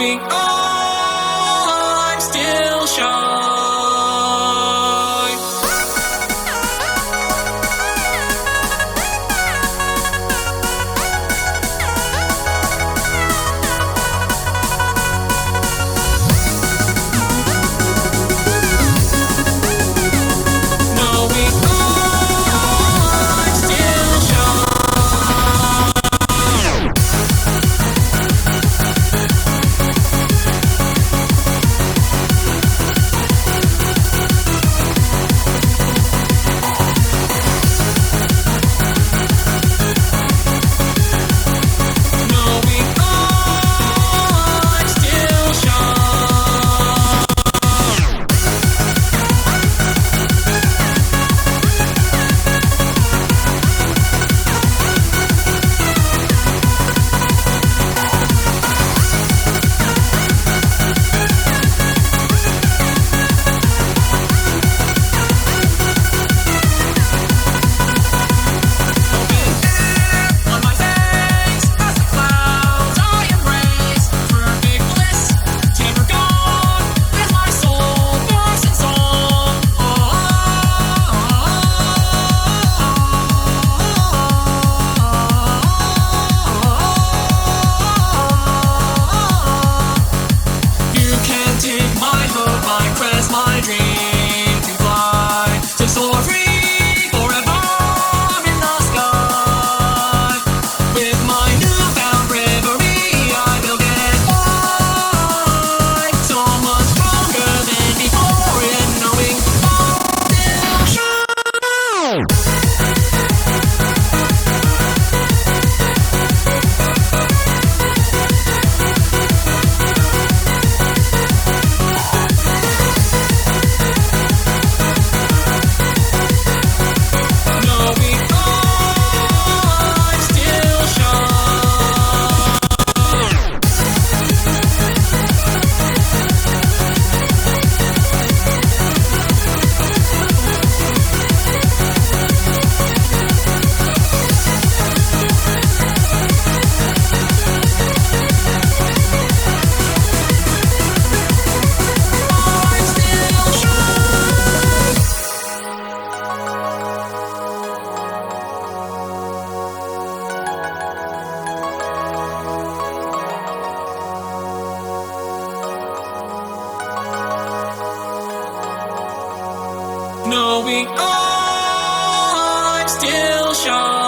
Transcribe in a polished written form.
knowing I'm still shy. Knowing I'm still shy. Knowing I'm still shy. On my face, past the clouds I embrace. Perfect bliss, never gone. As my soul bursts in song. You can't take my hope, my crest, my dream to fly, to soar free forever in the sky. With my newfound bravery, I will get by. So much stronger than before, in knowing I'll still shine. Knowing I'm still shy. I'm still shy. Knowing I'm still shy.